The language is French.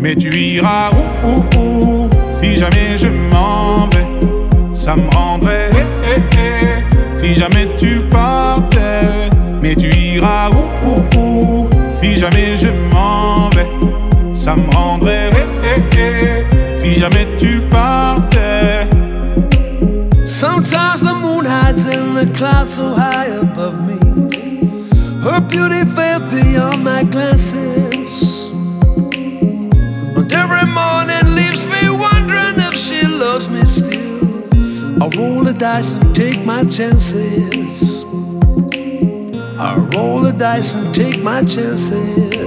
Mais tu iras où si jamais je m'en vais. Ça me rendrait si jamais tu partais. Mais tu iras où si jamais je m'en vais. Ça me rendrait si jamais tu partais. Sometimes the moon hides in the clouds so high above me. Her beauty fell beyond my glances, and every morning leaves me wondering if she loves me still. I roll the dice and take my chances. I roll the dice and take my chances.